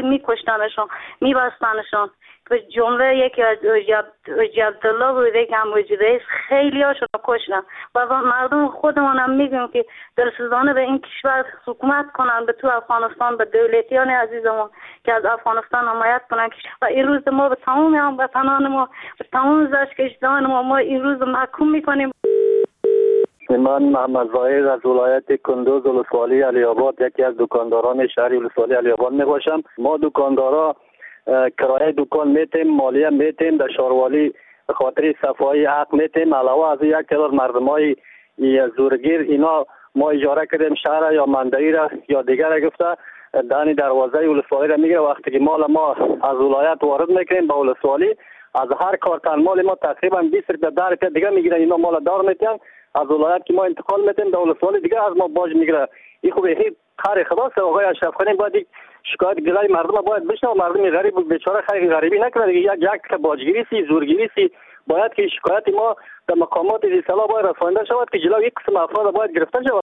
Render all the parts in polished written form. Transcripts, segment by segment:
میکشتنشون میبستنشون. به جمله یکی از عبدالله بوده که اموجی رئیس خیلی هاشون کشتن و مردم خودمون هم میگیم که دلسوزانه به این کشور حکومت کنن، به تو افغانستان، به دولتیان عزیزمون که از افغانستان حمایت کنن و این روز ما به تمام هموطنان ما، به تمام زشکشیدان ما این روز محکوم میکنیم. من محمد زاهد از ولایت کندوز ولسوالی علی آباد یکی از دکانداران شهر ولسوالی علی آباد میباشم. ما دکاندارا کرایه دکان میتیم، مالیه میتیم، در شاروالی به خاطر صفایی حق میتیم. علاوه از 1 تعداد مردمای زورگیر اینا ما اجاره کردیم شهر یا مندعی را یا دیگر را گفته دانی دروازه ولسوالی را میگیره. وقتی که مال ما از ولایت وارد میکنیم به ولسوالی از هر کارتن مال ما تقریبا 20 روپیه 10 روپیه دیگه میگیرن. اینا مال دار میتن از ولایت که ما انتقال میتیم به ولسوالی دیگه از ما باج میگیره. این خوب هیچ کار خلاص آقای اشرف خانی باید شکایت گلای مردم باید بشنوه. مردم غریب بیچاره خیلی غریبی نکنه دیگه. یک باجگیری سی زورگیری سی باید که شکایت ما در مقامات اصلاح باید رسانده شود که جلوی یک قسم افراد باید گرفته شود.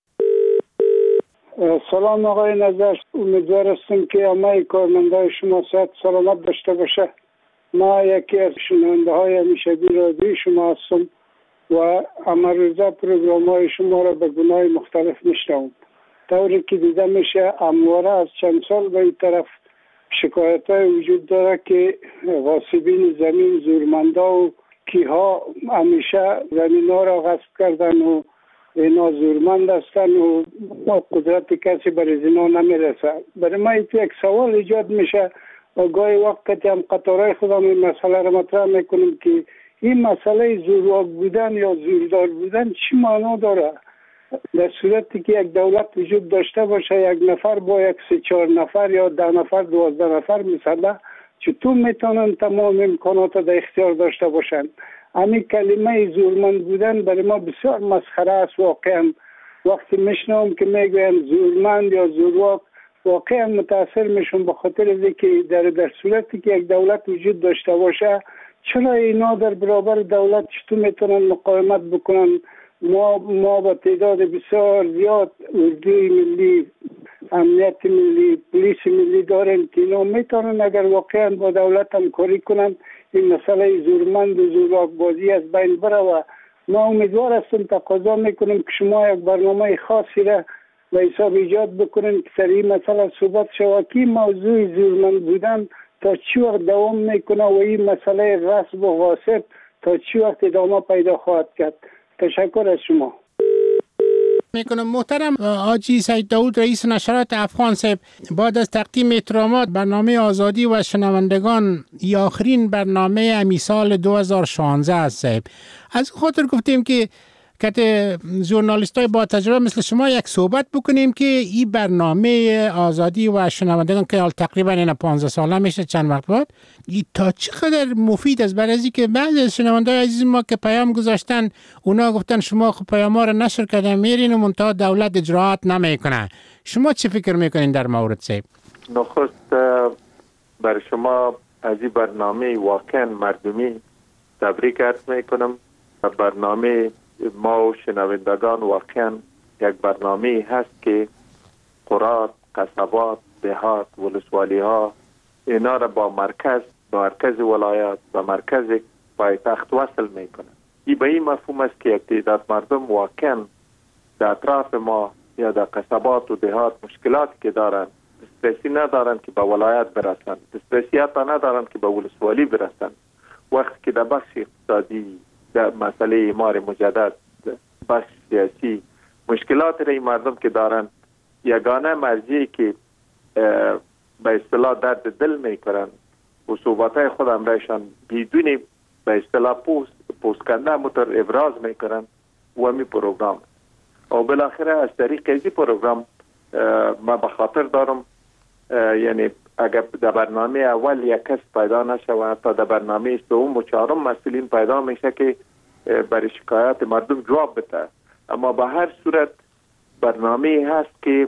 سلام آقای نظر، امیدوار هستم که همه کارمندای شما صحت سلامت داشته باشه. ما یکی از شنونده های همیشه رادیوی شما هستم و امروزه پروگرام های شما را به گناه مختلف میشنوم. طوری که دیده میشه همواره از چند سال به این طرف شکایت های وجود داره که غاصبین زمین، زورمندا و کیها همیشه زمین ها را غصب کردن و اینا زورمند هستن و قدرت کسی بر اینا نمیرسه. برای ما یک سوال ایجاد میشه و گاهی وقتی هم قطارای خودم این مسئله را مطرح میکنیم که این مسئله زورواک بودن یا زوردار بودن چی معنا داره؟ در صورتی که یک دولت وجود داشته باشه یک نفر با یک 3-4 نفر یا 10 نفر 12 نفر مثلا چطور میتونن تمام امکانات در اختیار داشته باشن؟ همین کلمه زورمند بودن برای ما بسیار مسخره است. واقعا وقتی میشنوم که میگوین زورمند یا زورواک واقعا متاثر میشم به خاطر اینکه در صورتی که یک دولت وجود داشته باشه چرا اینا در برابر دولت چطور میتونن مقاومت بکنن؟ ما با تعداد بسیار زیاد اردوی ملی، امنیت ملی، پلیس ملی داریم که اینا میتونن اگر واقعا با دولت همکاری کنن این مسئله زورمند و زورواک بازی از بین بره. و ما امیدوار هستیم تقاضا میکنیم که شما یک برنامه خاصی را به حساب ایجاد بکنین که سر این مسئله صحبت شود که موضوع زورمند بودن تا چی وقت دوام میکنه و این مسئله غصب و غاصب تا چی وقت ادامه پیدا خواهد کرد. تشکر از شما. میکنم محترم حاجی سید داود رئیس نشرات افغان صاحب، بعد از تقدیم احترامات برنامه آزادی و شنوندگان ای آخرین برنامه امی سال 2016 است صاحب. از خاطر گفتیم که ژورنالیست های با تجربه مثل شما یک صحبت بکنیم که این برنامه آزادی و شنوندگان که تقریبا این 15 ساله میشه چند وقت بعد تا چقدر مفید است؟ برای که بعضی از شنوندگان عزیز ما که پیام گذاشتن اونا گفتن شما خب پیام ها رو نشر کردن میرین و منتها دولت اجراعات نمیکنه. شما چه فکر میکنین در مورد صاحب؟ نخست برای شما از این برنامه واقعا مردمی تبریک عرض میکنم. برنامه ما و شنوندگان واقعا یک برنامه هست که قرات، قصبات، دهات، ولسوالی ها اینا را با مرکز ولایات و مرکز پایتخت وصل میکنه. این به این مفهوم است که یک تعداد مردم واقعا در اطراف ما یا در قصبات و دهات مشکلاتی که دارن دسترسی ندارن که به ولایت برسن، دسترسی حتی ندارن که به ولسوالی برسن. وقتی که در بخش اقتصادی، در مسئله اعمار مجدد، بخش سیاسی مشکلات را این مردم که دارن یگانه مرجعی که به اصطلاح درد دل میکنن و صحبتهای خودم رایشان بدون به اصطلاح پوست کنده متر ابراز میکنن و همی پروگرام و بالاخره از طریق این پروگرام ما به خاطر دارم یعنی اگر در برنامه اول یک کس پیدا نشه و حتی در برنامه دوم و چهارم مسئولین پیدا میشه که برای شکایات مردم جواب بده. اما به هر صورت برنامه هست که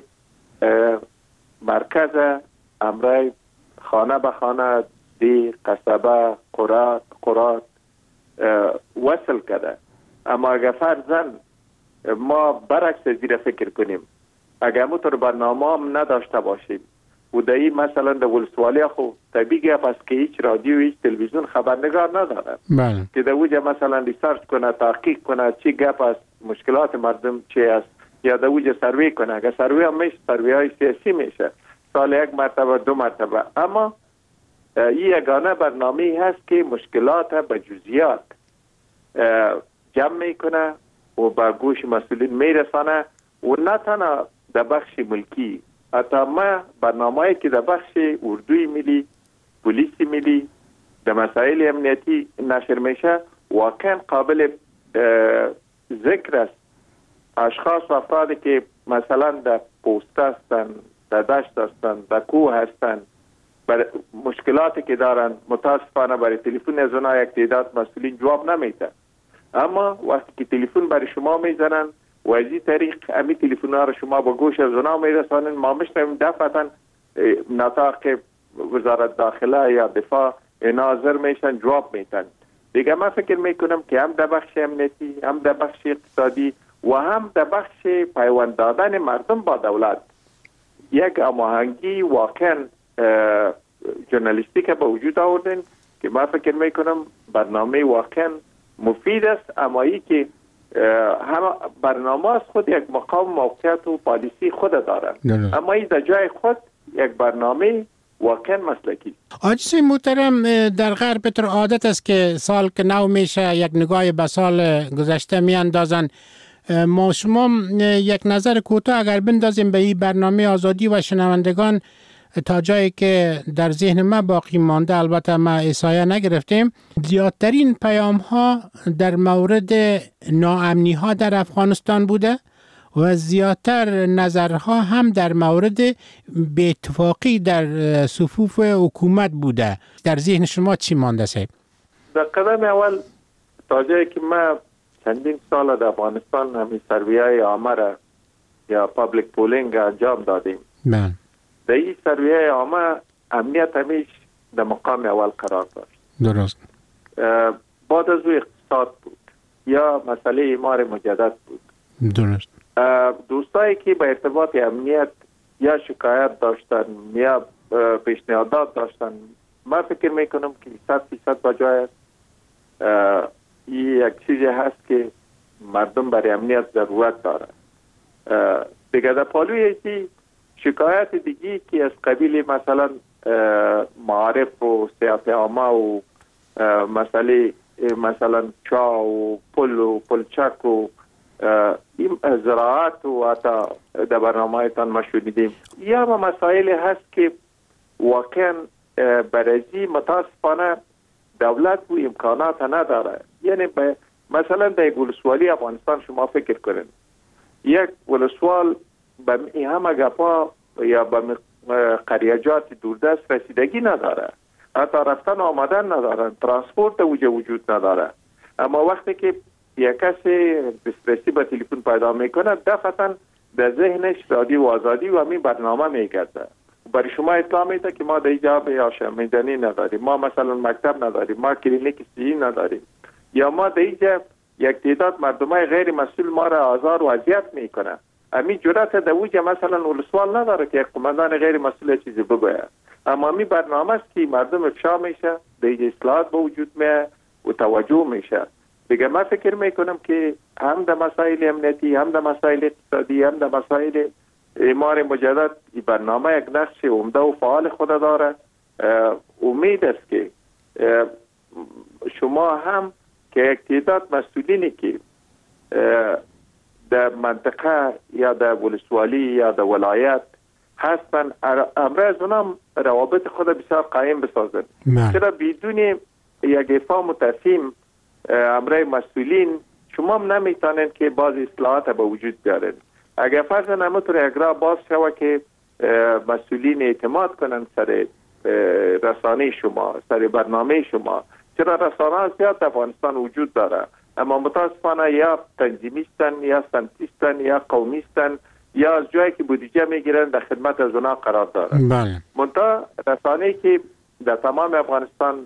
مرکز امرای خانه به خانه دی قصبه قرات وصل کرده. اما اگر فرضاً ما برعکس زیر فکر کنیم، اگر موتور برنامه هم نداشته باشیم و دایی مثلا در ولسوالی خو طبیعی گپ است که هیچ رادیو هیچ تلویزیون خبرنگار نداره که در اوجه مثلا ریسرچ کنه، تحقیق کنه چی گپ است، مشکلات مردم چی است، یا در اوجه سروی کنه. اگر سروی هم میشه، سروی های سیاسی میشه سال 1 مرتبه 2 مرتبه. اما این یگانه برنامه هست که مشکلات به جزئیات جمع میکنه و به گوش مسئولین میرسانه و نه تنها در بخش ملکی، حتی ما برنامه‌ای که در بخش اردوی ملی، پلیس ملی، در مسائل امنیتی نشر میشه واقعا قابل ذکر است. اشخاص و افرادی که مثلا در پوست هستن، در دشت هستن، در کوه هستن، بر مشکلاتی که دارن متاسفانه برای تلفن از اونها یک تعداد مسئولین جواب نمیده. اما وقتی که تلفن برای شما میزنن و از این طریق امی تلفن ها را شما با گوش از اونها میرسانن، ما میشنویم دفعتا نطاق وزارت داخله یا دفاع ناظر میشن جواب میتن. دیگه من فکر میکنم که هم در بخش امنیتی، هم در بخش اقتصادی و هم در بخش پیوند دادن مردم با دولت یک هماهنگی واقعا ژورنالیستیک به وجود آوردن که من فکر میکنم برنامه واقعا مفید است. اما ای که همه برنامه از خود یک مقام موقعیت و پالیسی خود دارن، اما این در جای خود یک برنامه واقعا مسلکی. آجی محترم، در غرب به طور عادت است که سال که نو میشه یک نگاه به سال گذشته میاندازن. ما شما یک نظر کوتاه اگر بندازیم به این برنامه آزادی و شنوندگان تا جایی که در ذهن ما باقی مانده، البته ما احصایه نگرفتیم، زیادترین پیام ها در مورد ناامنی ها در افغانستان بوده و زیادتر نظرها هم در مورد بی‌اتفاقی در صفوف حکومت بوده. در ذهن شما چی مانده صاحب؟ در قدم اول تا جایی که ما چندین سال در افغانستان همین سرویای عامه را یا پابلیک پولینگ انجام دادیم. در این سرویای عامه امنیت همیش در مقام اول قرار داشت. درست. بعد از او اقتصاد بود یا مسئله اعمار مجدد بود. درست. دوستایی که به ارتباط امنیت یا شکایت داشتن یا پیشنهادات داشتن، من فکر میکنم که 100% با جای است. این یک چیزی هست که مردم برای امنیت ضرورت داره. دیگه در پالوی ازی شکایت دیگی که از قبیل مثلا معارف و سیاحت عامه و مسئله مثلا چا و پل و پلچک و این زراعت و حتی در برنامه تان ما شنیدیم، یا مسائل هست که واقعا برای متاسفانه دولت و امکانات نداره. یعنی مثلا در ولسوالی افغانستان شما فکر کنید، یک ولسوال به این همه گپا یا به قریجات دوردست رسیدگی نداره، حتی رفتن آمدن ندارن، ترانسپورت وجود نداره. اما وقتی که یک کسی دسترسی به تلفن پیدا میکنه، دفعتا در ذهنش رادیو آزادی و همین برنامه میگرده. برای شما اطلاع میده که ما در اینجا به میدانی نداریم، ما مثلا مکتب نداریم، ما کلینیک صحی نداریم، یا ما در اینجا یک تعداد مردمای غیر مسئول ما را آزار و اذیت میکنه. همین جرأت در اوجه مثلا ولسوال نداره که یک قماندان غیر مسئول چیزی بگوید. اما همین برنامه است که مردم افشا میشه، در اینجا اصلاحات به وجود میاد و توجه میشه. دیگه من فکر میکنم که هم در مسائل امنیتی، هم در مسائل اقتصادی، هم در مسائل اعمار مجدد این برنامه یک نقش عمده و فعال خود داره. امید است که شما هم که یک تعداد مسئولینی که در منطقه یا در ولسوالی یا در ولایت هستن، امروز اونم روابط خود بسیار قایم بسازن. چرا بدون یک افهام و تفهیم امروز مسئولین شما هم نمیتونن که باز اصلاحات به وجود بیارن. اگر فرض نموتر یک راه باز شوه که مسئولین اعتماد کنن سر رسانه شما، سر برنامه شما، چرا رسانه زیاد در افغانستان وجود داره، اما متاسفانه یا تنظیمیستن یا سمتیستن یا قومیستن یا از جایی که بودجه میگیرن در خدمت از اونا قرار دارن. بله. منتها رسانه‌ای که در تمام افغانستان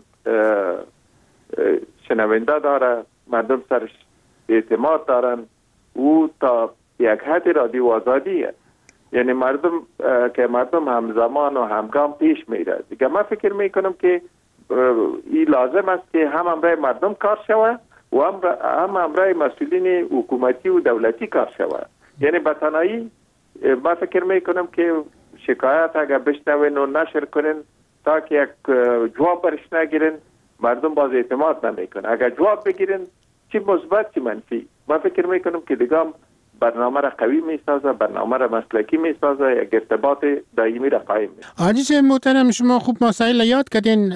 شنونده داره، مردم سرش اعتماد دارن، او تا یک حد رادیو آزادیه. یعنی مردم همزمان و همگام پیش میره دیگه. من فکر میکنم که این لازم است که هم امرای مردم کار شود و هم امرای مسئولین حکومتی و دولتی کار شود. یعنی به تنهایی من فکر میکنم که شکایت اگر بشنوین و نشر کنین تا که یک جواب برش نگیرین، مردم باز اعتماد نمیکنه. اگر جواب بگیرین چی مثبت چی منفی، من فکر میکنم که دیگه برنامه را قوی میسازه، برنامه را مسلکی میسازه، یک ارتباط دائمی را قائم میسازه. عزیز محترم، شما خوب مسائل یاد کردین.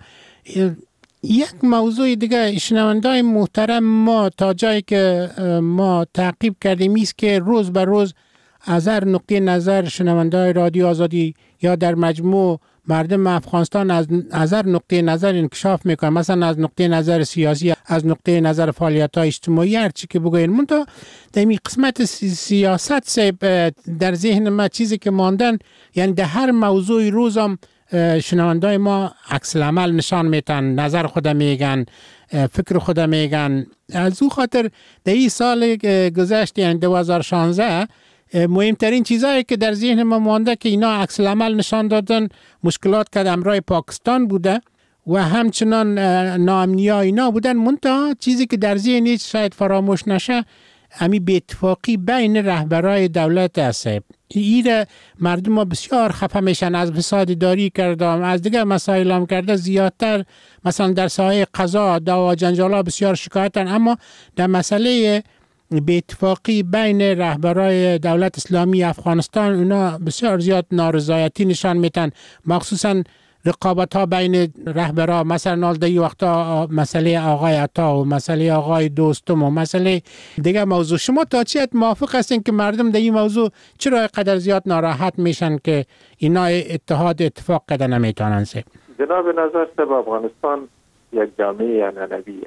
یک موضوع دیگه شنوندای محترم ما تا جایی که ما تعقیب کردیم است که روز به روز از هر نقطه نظر شنوندای رادیو آزادی یا در مجموع مردم افغانستان از هر نقطه نظر انکشاف میکنه، مثلا از نقطه نظر سیاسی، از نقطه نظر فعالیت‌های اجتماعی، هر چی که بگوین. منتها در این قسمت سیاست در ذهن ما چیزی که ماندن، یعنی در هر موضوع روزم شنوندای ما عکس العمل نشان میتن، نظر خود میگن، فکر خود میگن. از او خاطر در این سال گذشته یعنی 2016 مهمترین چیزایی که در ذهن ما مانده که اینا عکس العمل نشان دادن، مشکلات که امرای پاکستان بوده و همچنان ناامنی‌ها اینا بودن. منتها چیزی که در ذهن شاید فراموش نشه امی به اتفاقی بین رهبرای دولت است. ایره مردم ما بسیار خفه میشن، از فساد اداری کردم، از دیگر مسائل هم کرده زیادتر. مثلا در ساحه قضا دعوا جنجالا بسیار شکایتن، اما در مسئله به اتفاقی بین رهبرای دولت اسلامی افغانستان اونا بسیار زیاد نارضایتی نشان میتن، مخصوصا رقابت ها بین رهبرا. مثلا در وقتا مسئله آقای عطا و مسئله آقای دوستم و مسئله دیگه موضوع. شما تا چی موافق هستین که مردم در این موضوع چرا قدر زیاد ناراحت میشن که اینا اتفاق قدر نمیتونن؟ جناب نظر سب افغانستان یک جامعه عنعنویه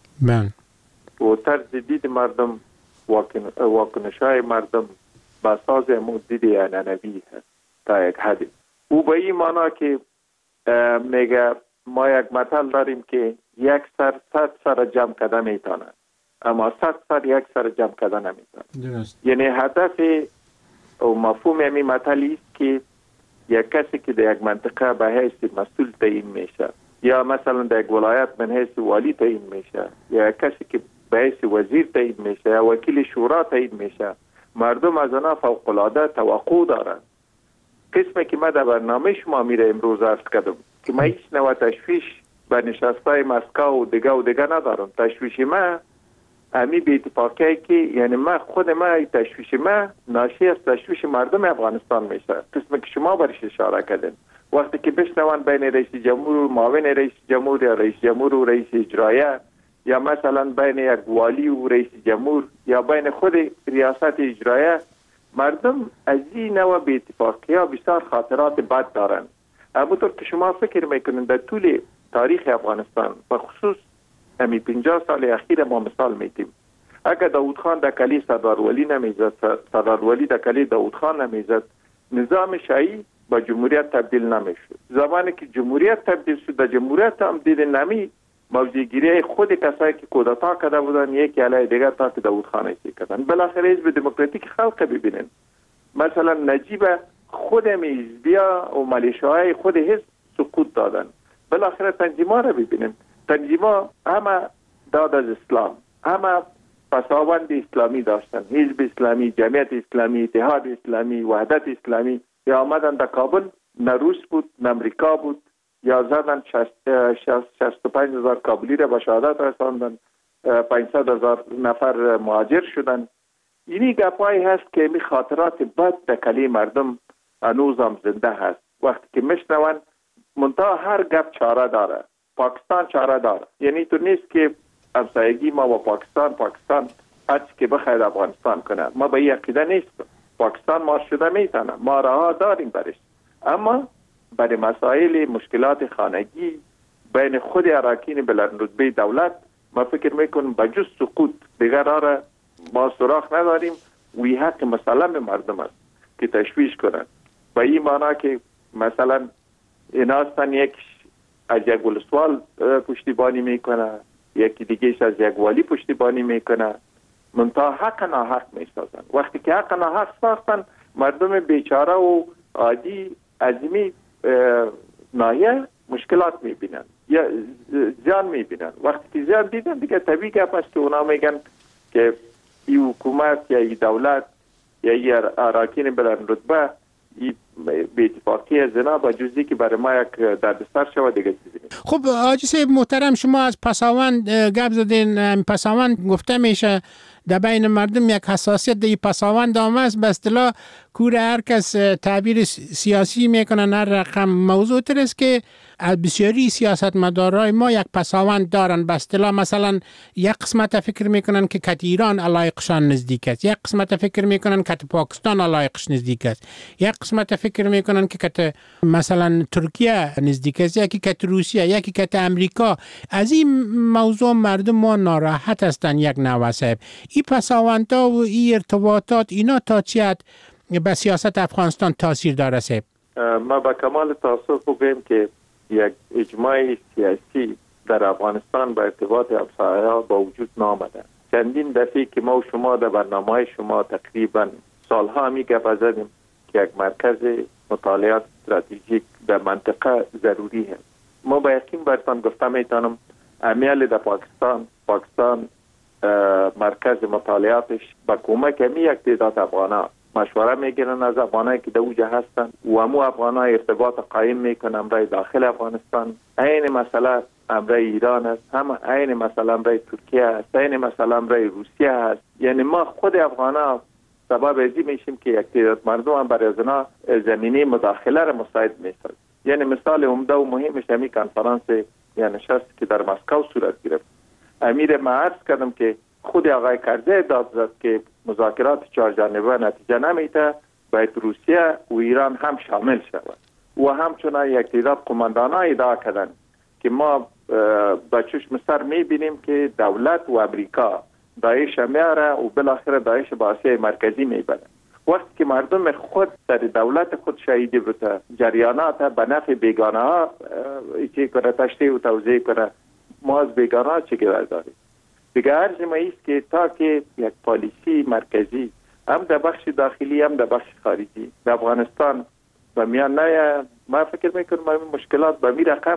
و طرز دید مردم، واکنش‌های مردم به اساس دید عنعنوی هست تا یک حدی. او به این معنا که میگه ما یک مثل داریم که یک سر 100 سر جمع کرده میتونه، اما 100 سر یک سر جمع کرده نمیتونه. یعنی هدف و مفهوم این مثلی است که یک کسی که در یک منطقه به حیث مسئول تعیین میشه، یا مثلا در یک ولایت من حیث والی تعیین میشه، یا یک کسی که به حیث وزیر تعیین میشه یا وکیل شورا تعیین میشه، مردم از آنها فوق‌العاده توقع دارند. قسمی که من در برنامه شما میره امروز عرض کردم که من هیچ نوع تشویش به نشستای مسکو و دیگه ندارم. تشویش من همی به اتفاقی که یعنی من خود من تشویش من ناشی از تشویش مردم افغانستان میشه. قسمی که شما برش اشاره کردین، وقتی که بشنوان بین رئیس جمهور و معاون رئیس جمهور یا رئیس جمهور و رئیس اجرایه، یا مثلا بین یک والی و رئیس جمهور، یا بین خود ریاست اجرایه، مردم از این نوع به اتفاقی ها بسیار خاطرات بد دارند. همونطور که شما فکر میکنید در طول تاریخ افغانستان و خصوص همی 50 سال اخیر ما مثال میتیم، اگر داود خان در کلی سردارولی نمیزد، سردارولی در کلی داود خان نمیزد، نظام شاهی با جمهوریت تبدیل نمیشد. زمانی که جمهوریت تبدیل شد، در جمهوریت هم دید نمی موضوعگیری خود کسایی که کودتا کرده بودن یکی علیه دیگر تا که داود خان ایسی کردن. بالاخره حزب دموکراتیک خلق ببینن، مثلا نجیب خود حزبیا و ملیشه‌های خود حزب سقوط دادن. بالاخره تنظیم‌ها را ببینن، تنظیم‌ها همه داد از اسلام، همه پساوند اسلامی داشتن، حزب اسلامی، جمعیت اسلامی، اتحاد اسلامی، وحدت اسلامی. یا آمدن در کابل، نه روس بود نه امریکا بود، یا زدن 65,000 کابلی را به شهادت رساندن، 500,000 نفر مهاجر شدن. اینی گپایی هست که می خاطرات بد در کلی مردم هنوز هم زنده هست. وقتی که میشنون منتها هر گپ چاره داره، پاکستان چاره داره. یعنی تو نیست که همسایگی ما با پاکستان هرچی که بخواید افغانستان کنه. ما به این عقیده نیستم. پاکستان ما شده میتونه، ما راه داریم برش، اما برای مسائل مشکلات خانگی بین خود اراکین بلندرتبه دولت ما فکر میکنم بجز سقوط دیگر را ما سراغ نداریم. وی حق مسلم مردم است که تشویش کنند. با این معنا که مثلا ایناستان یک از یک ولسوال پشتیبانی میکنه، یکی دیگهش از یک والی پشتیبانی میکنه، منتها حق ناحق میسازن. وقتی که حق ناحق ساختن مردم بیچاره و عادی از این ناحیه مشکلات میبینن یا زیان میبینن. وقتی که زیان دیدن دیگه طبیعی گپ است که اونا میگن که این حکومت یا این دولت یا این اراکین بلند رتبه به اتفاقی زنا با جزئی که برای ما یک دردسر شود دیگه چیزی نیست. خب حاجی صاحب محترم، شما از پساوند گپ زدین. پساوند گفته میشه در بین مردم یک حساسیت در پساوند آمده است. به اصطلاح کور هر کس تعبیر سیاسی میکنن هر رقم موضوع تر است که بسیاری سیاستمدارای ما یک پساوند دارن. به اصطلاح مثلا یک قسمت فکر میکنن که کت ایران علایقشان نزدیک است، یک قسمت فکر میکنن کت پاکستان علایقش نزدیک است، یک قسمت فکر میکنن که کت مثلا ترکیه نزدیک است، یکی کت روسیه، یکی کت امریکا. از این موضوع مردم ما ناراحت هستن. یک نوع صاحب این پساوندها و این ارتباطات اینا تا چه حد به سیاست افغانستان تاثیر داره صاحب؟ ما با کمال تاسف بگویم که یک اجماع سیاسی در افغانستان با ارتباط همسایه‌ها با وجود نامده. چندین دفعه که ما و شما در برنامه شما تقریبا سالها می گپ زدیم که یک مرکز مطالعات استراتژیک در منطقه ضروری است. ما با یقین برتان گفته میتونم امیال در پاکستان مرکز مطالعاتش با کمک همی یک تعداد افغانا مشوره میگیرن از افغانایی که در اوجه هستن و همو افغانا ارتباط قایم میکنن امرای داخل افغانستان. این مسئله امرای ایران است، هم این مسئله امرای ترکیه است، این مسئله امرای روسیه است. یعنی ما خود افغانا سبب ازی میشیم که یک تعداد مردم هم برای ازنا زمینه مداخله را مساعد میسازد. یعنی مثال عمده و مهمش همی کنفرانس یا نشست که در مسکو صورت گرفت. امیر ما عرض کردم که خود آقای کرزی داد زد که مذاکرات 4 جانبه نتیجه نمیده، باید روسیه و ایران هم شامل شود. و همچنان یک تعداد قماندان‌ها ادعا کردن که ما با چشم سر میبینیم که دولت و امریکا داعش میاره و بالاخره داعش با آسیای مرکزی میبره. وقتی که مردم خود در دولت خود شهیدی بوده جریانات به نفع بیگانه ها چی کنه تشریح و توضیح کنه، ما از بیگانه ها چه گرای داریم؟ دیگه عرض ما ایست که تا که یک پالیسی مرکزی هم در بخش داخلی هم در بخش خارجی در افغانستان به میان نه، ما فکر میکنم این مشکلات به می رقم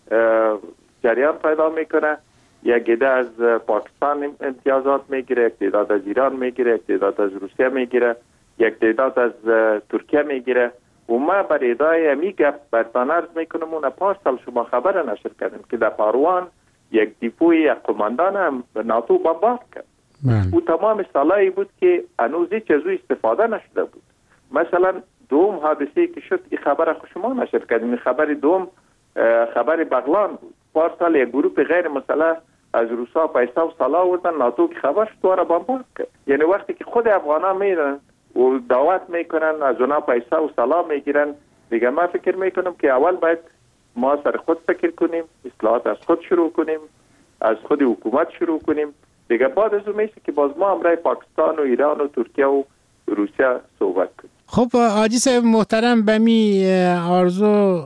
جریان پیدا میکنه. یک عده از پاکستان امتیازات میگیره، یک تعداد از ایران میگیره، یک تعداد از روسیه میگیره، یک تعداد از ترکیه میگیره. و ما بر ادعای می گپ برتان عرض میکنم اون 5 سال شما خبر نشر کردیم که در پاروان یک دیپوی یک قماندان هم ناتو بمبارد کرد. او تمام سالایی بود که هنوز هیچ از او استفاده نشده بود. مثلا دوم حادثه که شد این خبر شما نشر کردیم، خبر دوم خبر بغلان بود. پارسال یک گروه غیر مسلح از روسا پیسه و سلاح آوردن، ناتو که خبر شد دوباره بمبارد کرد. یعنی وقتی که خود افغانا میرن و دعوت میکنن از اونا پیسه و سلاح میگیرن، دیگه من فکر میکنم که اول باید ما سر خود فکر کنیم، اصلاحات از خود شروع کنیم، از خود حکومت شروع کنیم. دیگه بعد از اون میشه که باز ما امرای پاکستان و ایران و ترکیه و روسیه صحبت کنیم. خب حاجی صاحب محترم، به می آرزو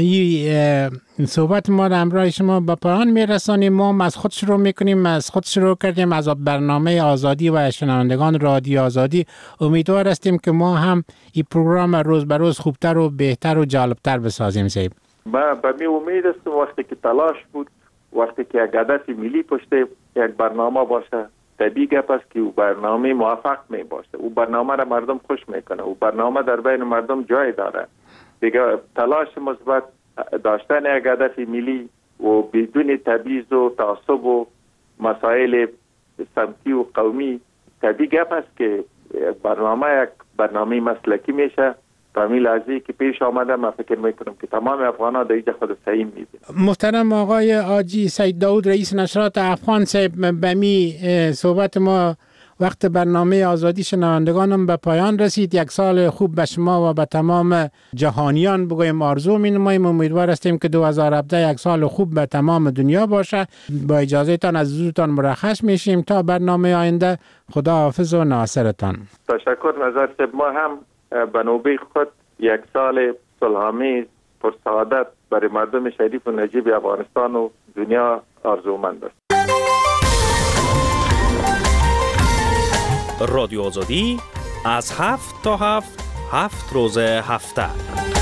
صحبت ما را امرای شما به پایان میرسانیم. ما از خود شروع میکنیم، از خود شروع کردیم از برنامه آزادی و شنوندگان رادیو آزادی. امیدوار هستیم که ما هم این پروگرام روز به روز خوبتر و بهتر و جالبتر بسازیم. صاحب ما به می امید هستم وقتی که تلاش بود، وقتی که یک هدف ملی پشت یک برنامه باشه، طبیعی گپ است که او برنامه موفق می باشه. او برنامه را مردم خوش میکنه، او برنامه در بین مردم جای داره. دیگه تلاش مثبت داشتن یک هدف ملی و بدون تبعیض و تعصب و مسائل سمتی و قومی، طبیعی گپ است که یک برنامه مسلکی میشه. تامی لحظه‌ای که پیش آمده من فکر میکنم که تمام افغان‌ها در اینجا خود سعیم میبینن. محترم آقای حاجی سید داود رئیس نشرات افغان صاحب، به می صحبت ما وقت برنامه آزادی شنوندگانم به پایان رسید. یک سال خوب به شما و به تمام جهانیان بگویم آرزو می‌نماییم. امیدوار هستیم که 2017 یک سال خوب به تمام دنیا باشه. با اجازه تان از حضورتان مرخص میشیم تا برنامه آینده. خدا حافظ و ناصرتان. تشکر نظر صاحب. ما هم به نوبه خود یک سال صلح‌آمیز پر سعادت برای مردم شریف و نجیب افغانستان و دنیا آرزومند است. رادیو آزادی از 7 تا 7 7 روز هفته.